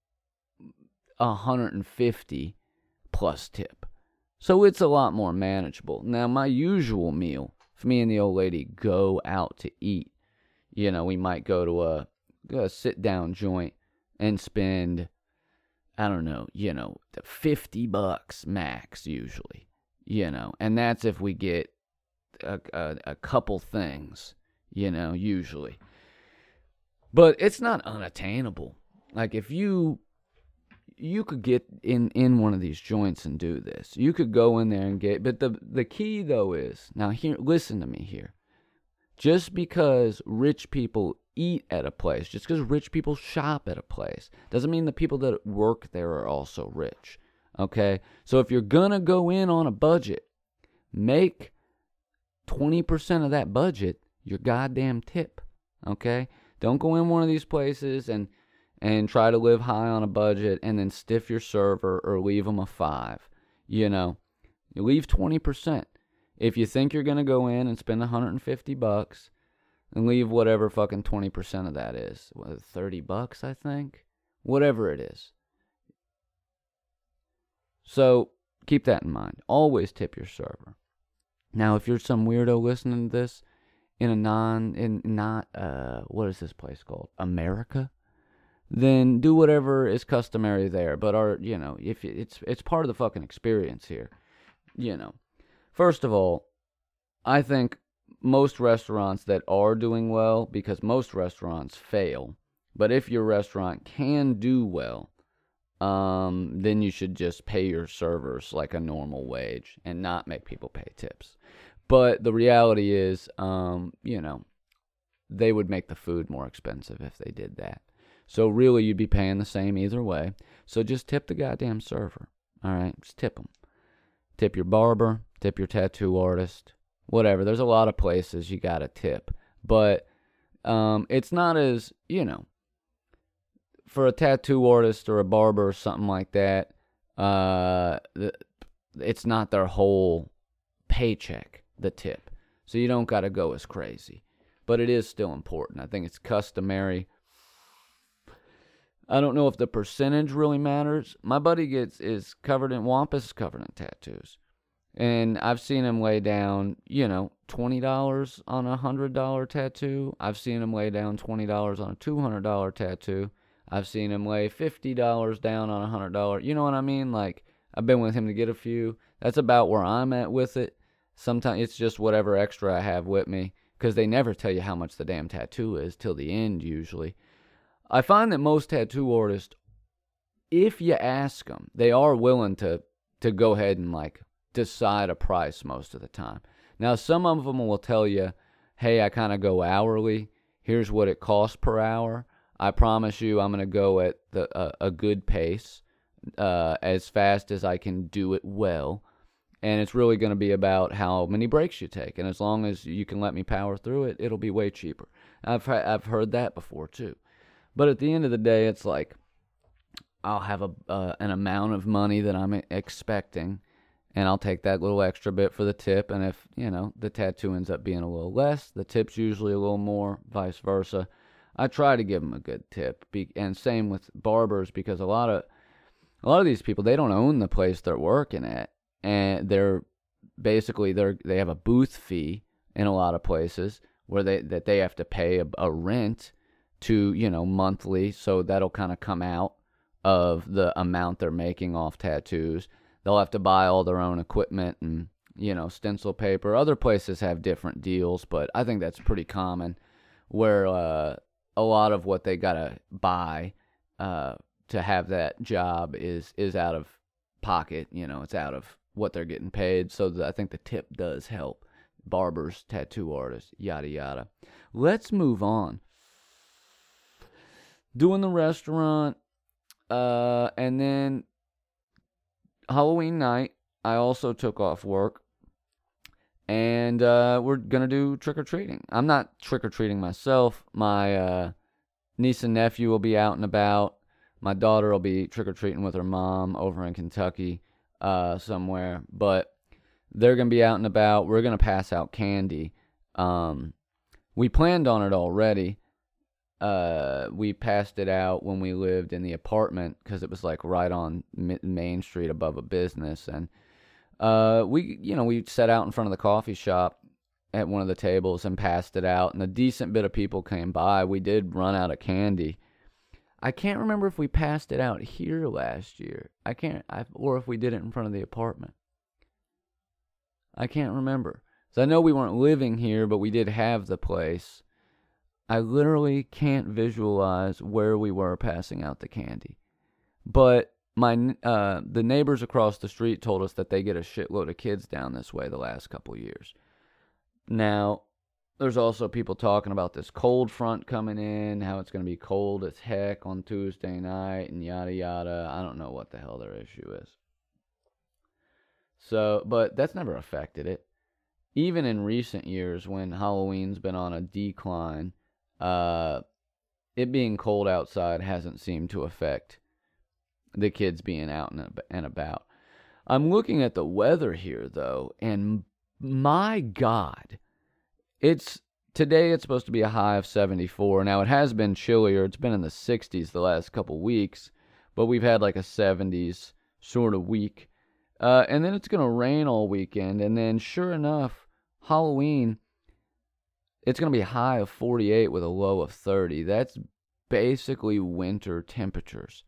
$150 plus tip. So it's a lot more manageable. Now, my usual meal, if me and the old lady go out to eat, you know, we might go to a sit-down joint and spend, I don't know, you know, $50 max usually, you know. And that's if we get a couple things, you know, usually. But it's not unattainable. Like, if you could get in one of these joints and do this. You could go in there and get, but the key though is, now here, listen to me here. Just because rich people eat at a place, just because rich people shop at a place, doesn't mean the people that work there are also rich. Okay? So if you're gonna go in on a budget, make 20% of that budget your goddamn tip. Okay? Don't go in one of these places and try to live high on a budget and then stiff your server or leave them a 5. You know, you leave 20%. If you think you're going to go in and spend $150 and leave whatever fucking 20% of that is, what, $30, I think? Whatever it is. So keep that in mind. Always tip your server. Now, if you're some weirdo listening to this what is this place called? America? Then do whatever is customary there. But if it's part of the fucking experience here. You know. First of all, I think most restaurants that are doing well, because most restaurants fail, but if your restaurant can do well, then you should just pay your servers like a normal wage and not make people pay tips. But the reality is, they would make the food more expensive if they did that. So really, you'd be paying the same either way. So just tip the goddamn server. All right? Just tip them. Tip your barber. Tip your tattoo artist. Whatever. There's a lot of places you got to tip. But it's not as, for a tattoo artist or a barber or something like that, it's not their whole paycheck, the tip. So you don't got to go as crazy. But it is still important. I think it's customary. I don't know if the percentage really matters. My buddy Wampus is covered in tattoos. And I've seen him lay down, $20 on a $100 tattoo. I've seen him lay down $20 on a $200 tattoo. I've seen him lay $50 down on a $100. You know what I mean? Like, I've been with him to get a few. That's about where I'm at with it. Sometimes it's just whatever extra I have with me, because they never tell you how much the damn tattoo is till the end usually. I find that most tattoo artists, if you ask them, they are willing to go ahead and decide a price most of the time. Now, some of them will tell you, hey, I kind of go hourly. Here's what it costs per hour. I promise you I'm going to go at a good pace, as fast as I can do it well. And it's really going to be about how many breaks you take. And as long as you can let me power through it, it'll be way cheaper. I've heard that before, too. But at the end of the day, it's like I'll have an amount of money that I'm expecting, and I'll take that little extra bit for the tip. And if, the tattoo ends up being a little less, the tip's usually a little more, vice versa. I try to give them a good tip. And same with barbers, because a lot of these people, they don't own the place they're working at. And they have a booth fee in a lot of places where they have to pay a rent to, monthly. So that'll kind of come out of the amount they're making off tattoos. They'll have to buy all their own equipment and, stencil paper. Other places have different deals, but I think that's pretty common, where a lot of what they got to buy to have that job is out of pocket. It's out of what they're getting paid. So I think the tip does help. Barbers, tattoo artists, yada yada. Let's move on. Doing the restaurant, and then Halloween night, I also took off work, and we're gonna do trick-or-treating. I'm not trick-or-treating myself. My niece and nephew will be out and about. My daughter will be trick-or-treating with her mom over in Kentucky somewhere, but they're gonna be out and about. We're gonna pass out candy. We planned on it already. We passed it out when we lived in the apartment, because it was right on Main Street above a business. And we sat out in front of the coffee shop at one of the tables and passed it out. And a decent bit of people came by. We did run out of candy. I can't remember if we passed it out here last year. Or if we did it in front of the apartment. I can't remember. So I know we weren't living here, but we did have the place. I literally can't visualize where we were passing out the candy. But the neighbors across the street told us that they get a shitload of kids down this way the last couple years. Now, there's also people talking about this cold front coming in, how it's going to be cold as heck on Tuesday night, and yada yada. I don't know what the hell their issue is. So, but that's never affected it. Even in recent years, when Halloween's been on a decline, it being cold outside hasn't seemed to affect the kids being out and about. I'm looking at the weather here, though, and my God, today it's supposed to be a high of 74. Now, it has been chillier. It's been in the 60s the last couple weeks, but we've had like a 70s sort of week. And then it's going to rain all weekend, and then sure enough, Halloween, it's going to be a high of 48 with a low of 30. That's basically winter temperatures.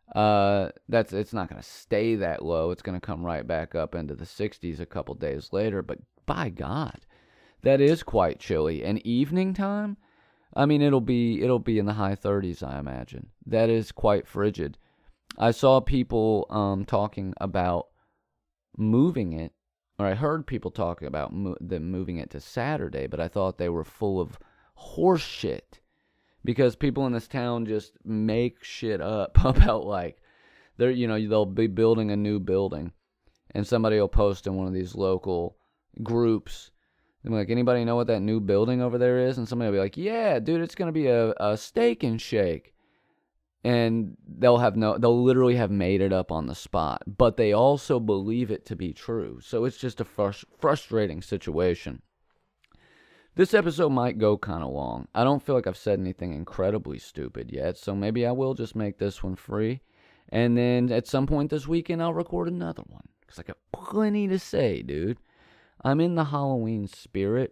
It's not going to stay that low. It's going to come right back up into the 60s a couple days later, but by God, that is quite chilly. And evening time, I mean, it'll be in the high 30s, I imagine. That is quite frigid. I saw people talking about moving it, or I heard people talking about them moving it to Saturday, but I thought they were full of horse shit, because people in this town just make shit up about, like, they'll be building a new building, and somebody will post in one of these local groups, and be like, anybody know what that new building over there is? And somebody will be like, yeah, dude, it's going to be a steak and shake. And they'll literally have made it up on the spot, but they also believe it to be true. So it's just a frustrating situation. This episode might go kind of long. I don't feel like I've said anything incredibly stupid yet, so maybe I will just make this one free. And then at some point this weekend, I'll record another one, because I got plenty to say, dude. I'm in the Halloween spirit,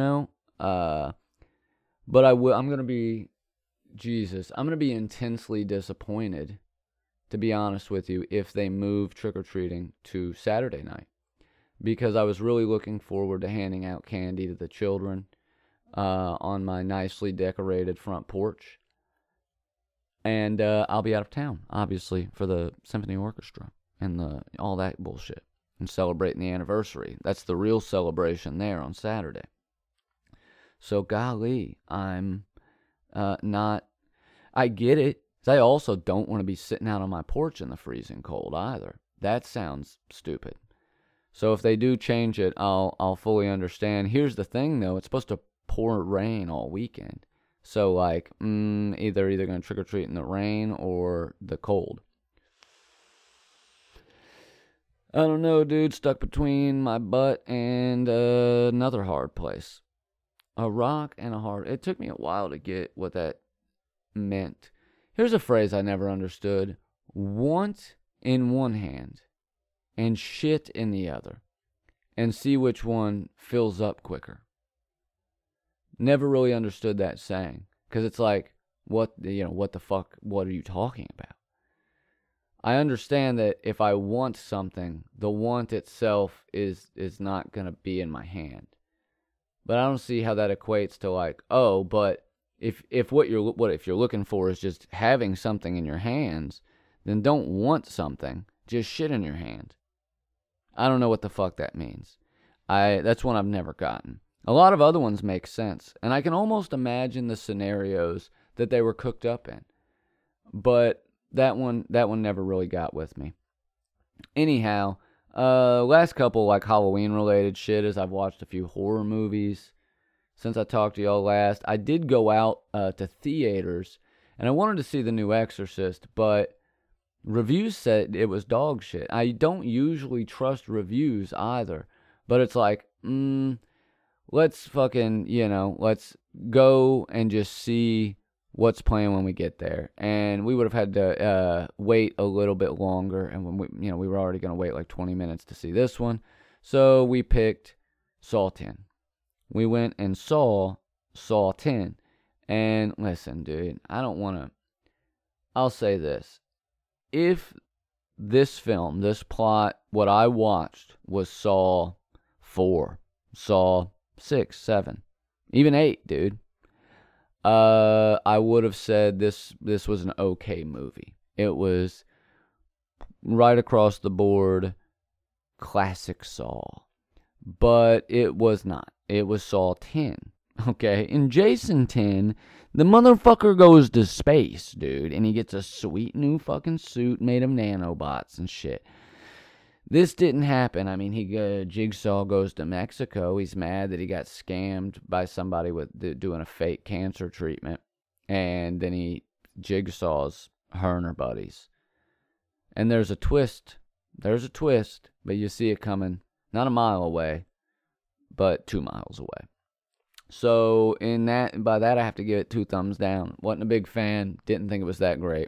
but I'm going to be... I'm going to be intensely disappointed, to be honest with you, if they move trick-or-treating to Saturday night, because I was really looking forward to handing out candy to the children on my nicely decorated front porch, and I'll be out of town, obviously, for the symphony orchestra and all that bullshit, and celebrating the anniversary. That's the real celebration there on Saturday. So, golly, I'm... I get it. I also don't want to be sitting out on my porch in the freezing cold either. That sounds stupid. So if they do change it, I'll fully understand. Here's the thing, though. It's supposed to pour rain all weekend. So, like, either going to trick-or-treat in the rain or the cold. I don't know, dude. Stuck between my butt and another hard place. A rock and a hard... It took me a while to get what that meant. Here's a phrase I never understood. Want in one hand and shit in the other, and see which one fills up quicker. Never really understood that saying, because it's like, what the fuck, what are you talking about? I understand that if I want something, the want itself is not going to be in my hand. But I don't see how that equates to, like, oh, but if what you're looking for is just having something in your hands, then don't want something, just shit in your hand. I don't know what the fuck that means. That's one I've never gotten. A lot of other ones make sense, and I can almost imagine the scenarios that they were cooked up in. But that one never really got with me. Anyhow, last couple, like, Halloween-related shit is I've watched a few horror movies since I talked to y'all last. I did go out to theaters, and I wanted to see the new Exorcist, but reviews said it was dog shit. I don't usually trust reviews either, but it's like, let's fucking, let's go and just see what's playing when we get there. And we would have had to wait a little bit longer, and when we were already going to wait like 20 minutes to see this one. So we picked Saw 10. We went and saw Saw 10. And listen, dude, I'll say this. If this film, this plot, what I watched was Saw 4, Saw 6, 7, even 8, dude, I would have said this was an okay movie. It was right across the board classic Saw. But it was not. It was Saw 10. Okay? In Jason 10, the motherfucker goes to space, dude, and he gets a sweet new fucking suit made of nanobots and shit. This didn't happen. I mean, Jigsaw goes to Mexico. He's mad that he got scammed by somebody doing a fake cancer treatment. And then he Jigsaw's her and her buddies. And there's a twist. There's a twist, but you see it coming not a mile away, but 2 miles away. So by that I have to give it 2 thumbs down. Wasn't a big fan. Didn't think it was that great.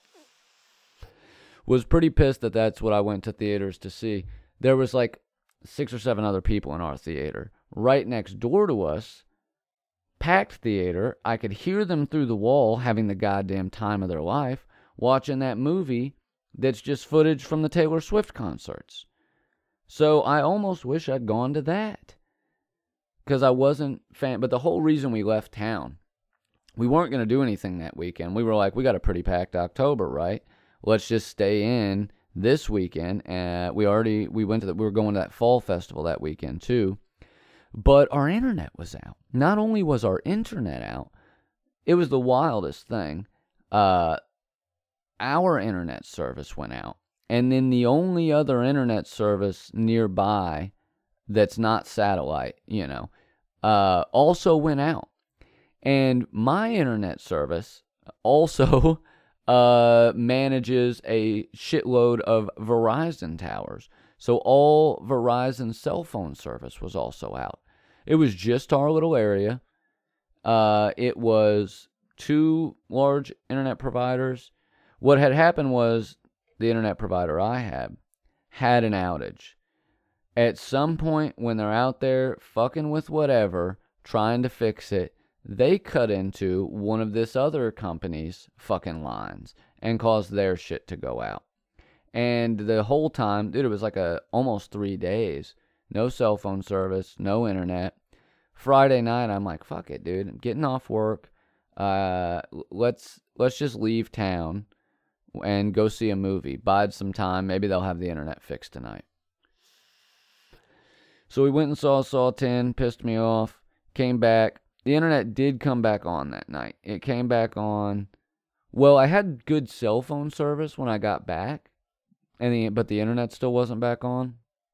Was pretty pissed that that's what I went to theaters to see. There was like 6 or 7 other people in our theater. Right next door to us, packed theater. I could hear them through the wall having the goddamn time of their life, watching that movie that's just footage from the Taylor Swift concerts. So I almost wish I'd gone to that. Because I wasn't fan. But the whole reason we left town, we weren't going to do anything that weekend. We were like, we got a pretty packed October, right? Let's just stay in this weekend. We were going to that fall festival that weekend too. But our internet was out. Not only was our internet out, it was the wildest thing. Our internet service went out. And then the only other internet service nearby that's not satellite, also went out. And my internet service also manages a shitload of Verizon towers. So all Verizon cell phone service was also out. It was just our little area. It was 2 large internet providers. What had happened was the internet provider I had an outage. At some point when they're out there fucking with whatever, trying to fix it, they cut into one of this other company's fucking lines and caused their shit to go out. And the whole time, dude, it was like almost 3 days. No cell phone service, no internet. Friday night, I'm like, fuck it, dude. I'm getting off work. Let's just leave town and go see a movie. Bide some time. Maybe they'll have the internet fixed tonight. So we went and saw Saw 10, pissed me off, came back. The internet did come back on that night. It came back on. Well, I had good cell phone service when I got back, but the internet still wasn't back on.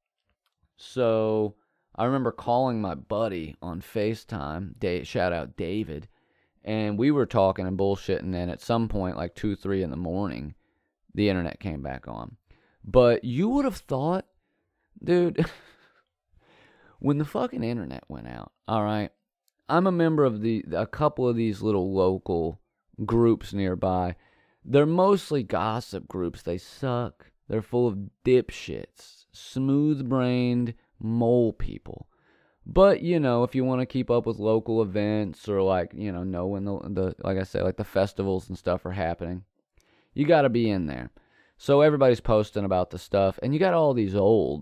So I remember calling my buddy on FaceTime, shout out David, and we were talking and bullshitting, and at some point, like 2, 3 in the morning, the internet came back on. But you would have thought, dude, when the fucking internet went out, all right, I'm a member of a couple of these little local groups nearby. They're mostly gossip groups. They suck. They're full of dipshits, smooth-brained mole people. But, if you want to keep up with local events or know when the like I said, like the festivals and stuff are happening, you got to be in there. So everybody's posting about the stuff, and you got all these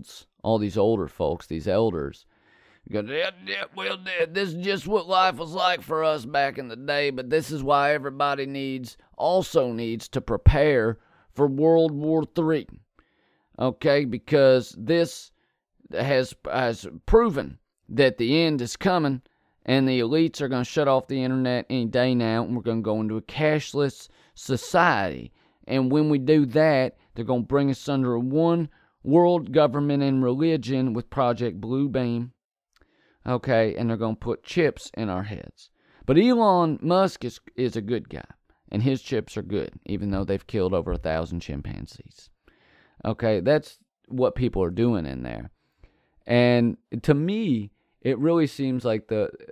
older folks, these elders. You go, this is just what life was like for us back in the day, but this is why everybody also needs to prepare for World War III. Okay, because this has proven that the end is coming, and the elites are going to shut off the internet any day now, and we're going to go into a cashless society. And when we do that, they're going to bring us under one world government and religion with Project Bluebeam. Okay, and they're going to put chips in our heads. But Elon Musk is a good guy, and his chips are good, even though they've killed over 1,000 chimpanzees. Okay, that's what people are doing in there. And to me, it really seems like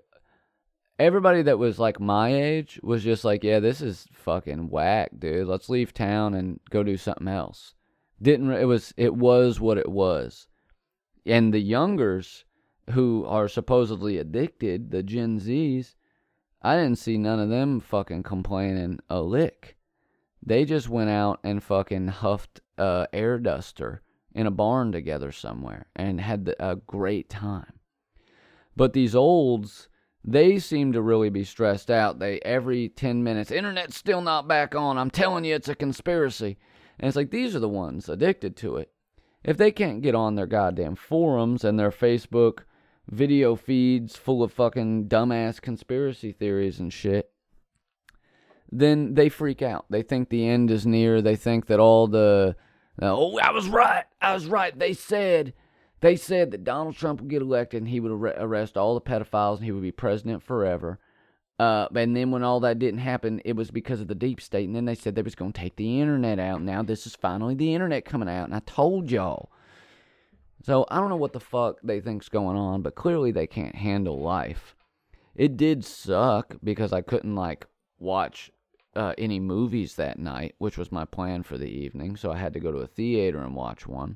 everybody that was like my age was just like, yeah, this is fucking whack, dude. Let's leave town and go do something else. It was what it was. And the youngers who are supposedly addicted, the Gen Zs, I didn't see none of them fucking complaining a lick. They just went out and fucking huffed air duster in a barn together somewhere and had a great time. But these olds, they seem to really be stressed out. They every 10 minutes, internet's still not back on. I'm telling you, it's a conspiracy. And it's like, these are the ones addicted to it. If they can't get on their goddamn forums and their Facebook video feeds full of fucking dumbass conspiracy theories and shit, then they freak out. They think the end is near. They think that all the, oh, I was right. They said that Donald Trump would get elected and he would arrest all the pedophiles and he would be president forever. And then when all that didn't happen, it was because of the deep state. And then they said they was going to take the internet out. Now this is finally the internet coming out. And I told y'all. So I don't know what the fuck they think's going on, but clearly they can't handle life. It did suck because I couldn't, like, watch any movies that night, which was my plan for the evening. So I had to go to a theater and watch one.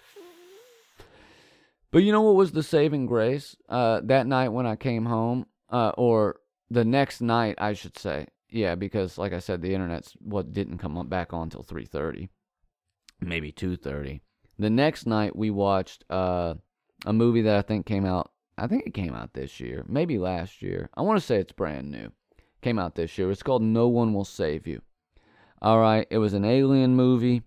But you know what was the saving grace? That night when I came home, or the next night, I should say. Yeah, because like I said, the internet's what didn't come back on until 3:30, maybe 2:30. The next night we watched a movie that I think came out. I think it came out this year, maybe last year. I want to say it's brand new. Came out this year. It's called No One Will Save You. All right, it was an alien movie.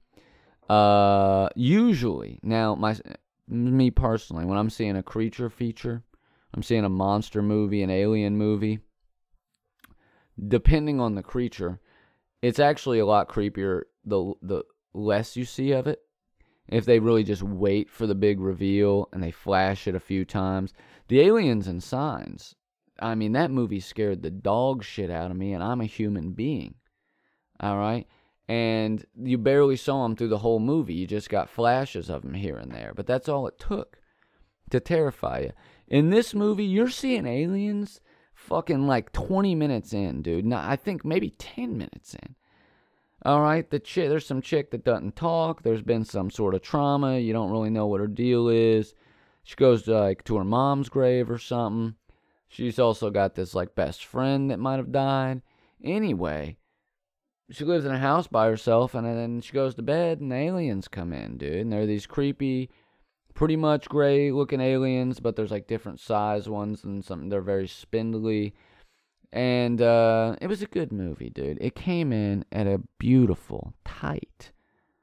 Usually, now me personally, when I'm seeing a creature feature, I'm seeing a monster movie, an alien movie, depending on the creature, it's actually a lot creepier the less you see of it. If they really just wait for the big reveal and they flash it a few times. The Aliens and Signs, I mean, that movie scared the dog shit out of me, and I'm a human being. All right? And you barely saw them through the whole movie. You just got flashes of them here and there. But that's all it took to terrify you. In this movie, you're seeing aliens fucking like 20 minutes in, dude. Now, I think maybe 10 minutes in. All right, there's some chick that doesn't talk. There's been some sort of trauma. You don't really know what her deal is. She goes to her mom's grave or something. She's also got this like best friend that might have died. Anyway, she lives in a house by herself, and then she goes to bed, and the aliens come in, dude. And they're these creepy, pretty much gray-looking aliens, but there's like different size ones, and some they're very spindly. And it was a good movie, dude. It came in at a beautiful, tight,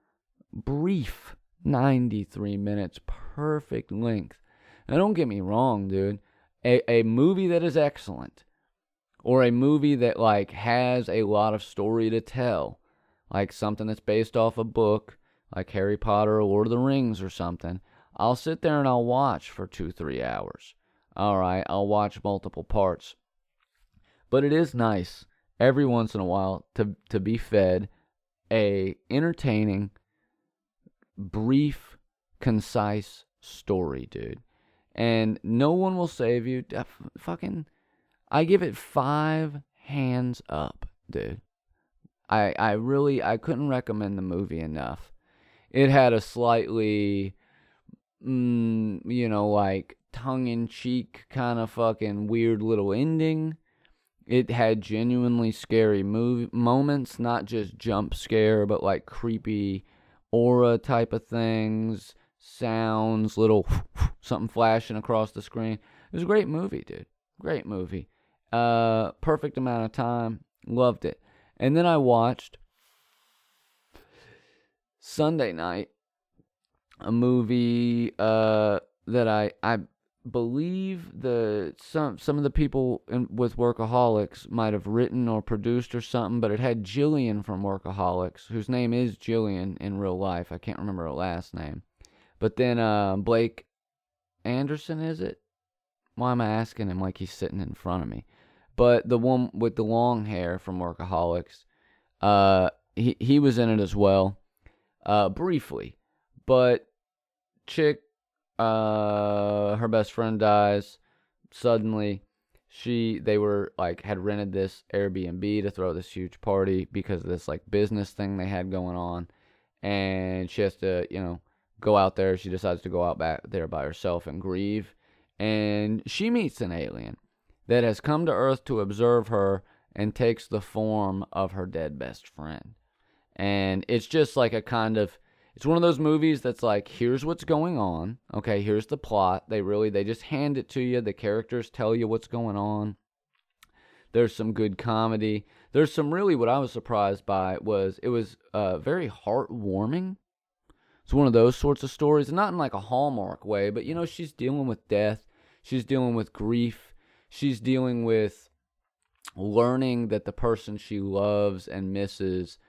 brief 93 minutes, perfect length. Now, don't get me wrong, dude. A movie that is excellent, or a movie that like has a lot of story to tell, like something that's based off a book, like Harry Potter or Lord of the Rings or something, I'll sit there and I'll watch for 2-3 hours. All right, I'll watch multiple parts. But it is nice every once in a while to be fed a entertaining, brief, concise story, dude. And No One Will Save You. I give it 5 hands up, dude. I couldn't recommend the movie enough. It had a slightly, like tongue-in-cheek kind of fucking weird little ending. It had genuinely scary moments, not just jump scare, but like creepy aura type of things, sounds, little something flashing across the screen. It was a great movie, dude. Great movie. Perfect amount of time. Loved it. And then I watched Sunday night a movie that I believe some of the people with Workaholics might have written or produced or something, but it had Jillian from Workaholics, whose name is Jillian in real life. I can't remember her last name. But then Blake Anderson, is it? Why am I asking him like he's sitting in front of me? But the one with the long hair from Workaholics, he was in it as well, briefly. But chick, her best friend dies suddenly. They were like had rented this Airbnb to throw this huge party because of this like business thing they had going on, and she has to go out there. She decides to go out back there by herself and grieve, and she meets an alien that has come to Earth to observe her and takes the form of her dead best friend. And it's just like It's one of those movies that's like, here's what's going on. Okay, here's the plot. They just hand it to you. The characters tell you what's going on. There's some good comedy. There's some really, what I was surprised by was, it was very heartwarming. It's one of those sorts of stories, not in like a Hallmark way, but she's dealing with death. She's dealing with grief. She's dealing with learning that the person she loves and misses,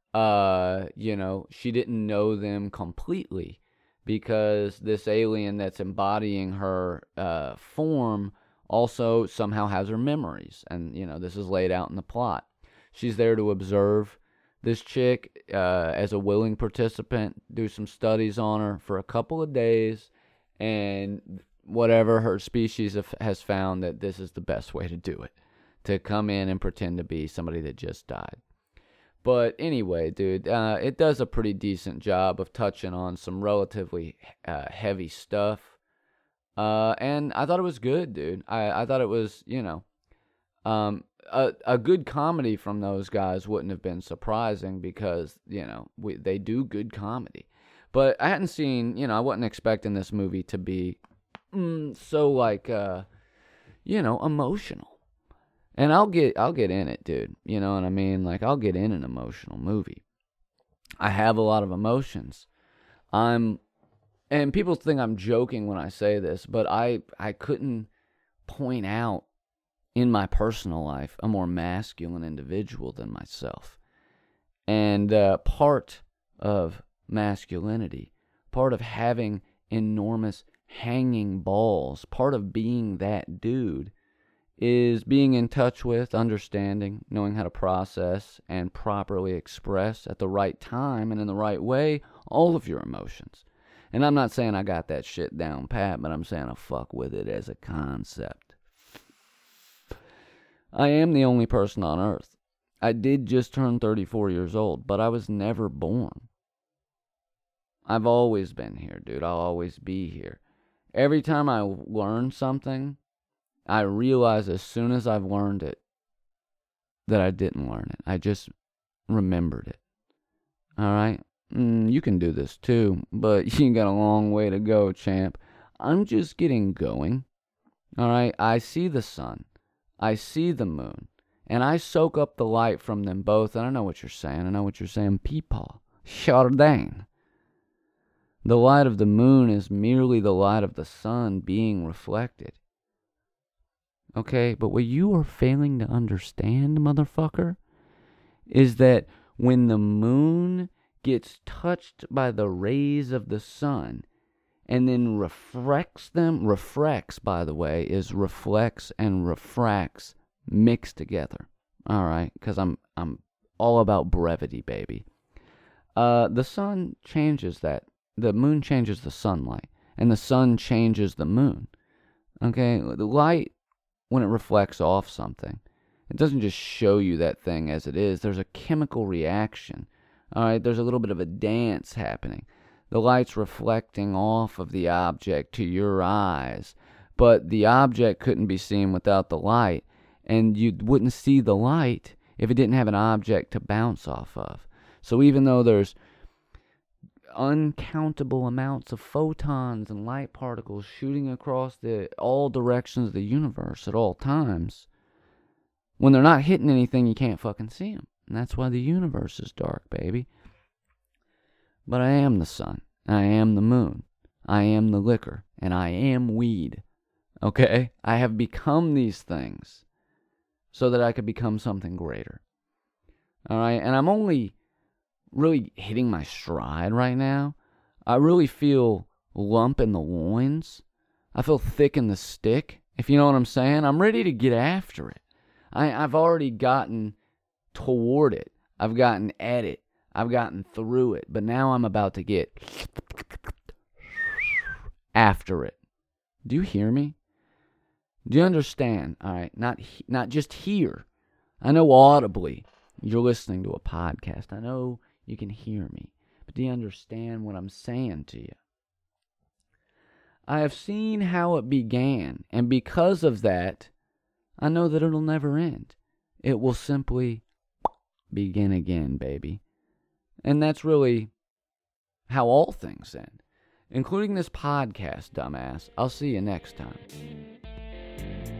she didn't know them completely because this alien that's embodying her form also somehow has her memories. And, this is laid out in the plot. She's there to observe this chick as a willing participant, do some studies on her for a couple of days, and whatever her species has found that this is the best way to do it, to come in and pretend to be somebody that just died. But anyway, dude, it does a pretty decent job of touching on some relatively heavy stuff. And I thought it was good, dude. I thought it was, a good comedy from those guys wouldn't have been surprising because, they do good comedy. But I hadn't seen, I wasn't expecting this movie to be so like, emotional. And I'll get in it, dude. You know what I mean? Like, I'll get in an emotional movie. I have a lot of emotions. And people think I'm joking when I say this, but I couldn't point out in my personal life a more masculine individual than myself. And part of masculinity, part of having enormous hanging balls, part of being that dude is being in touch with, understanding, knowing how to process and properly express at the right time and in the right way all of your emotions. And I'm not saying I got that shit down pat, but I'm saying I fuck with it as a concept. I am the only person on earth. I did just turn 34 years old, but I was never born. I've always been here, dude. I'll always be here. Every time I learn something, I realize as soon as I've learned it that I didn't learn it. I just remembered it. All right? You can do this too, but you got a long way to go, champ. I'm just getting going. All right? I see the sun. I see the moon. And I soak up the light from them both. And I know what you're saying. I know what you're saying. Peepaw. Chardin. The light of the moon is merely the light of the sun being reflected. Okay, but what you are failing to understand, motherfucker, is that when the moon gets touched by the rays of the sun and then refracts, by the way, is reflects and refracts mixed together. All right, because I'm all about brevity, baby. The sun changes that. The moon changes the sunlight, and the sun changes the moon. Okay, the light, when it reflects off something, it doesn't just show you that thing as it is. There's a chemical reaction. All right, there's a little bit of a dance happening. The light's reflecting off of the object to your eyes, but the object couldn't be seen without the light, and you wouldn't see the light if it didn't have an object to bounce off of. So even though there's uncountable amounts of photons and light particles shooting across all directions of the universe at all times, when they're not hitting anything, you can't fucking see them. And that's why the universe is dark, baby. But I am the sun. I am the moon. I am the liquor. And I am weed. Okay? I have become these things so that I could become something greater. Alright? And I'm only really hitting my stride right now. I really feel lump in the loins. I feel thick in the stick, if you know what I'm saying. I'm ready to get after it. I've already gotten toward it. I've gotten at it. I've gotten through it. But now I'm about to get after it. Do you hear me? Do you understand? All right, not just here. I know audibly you're listening to a podcast. I know you can hear me. But do you understand what I'm saying to you? I have seen how it began, and because of that, I know that it'll never end. It will simply begin again, baby. And that's really how all things end, including this podcast, dumbass. I'll see you next time.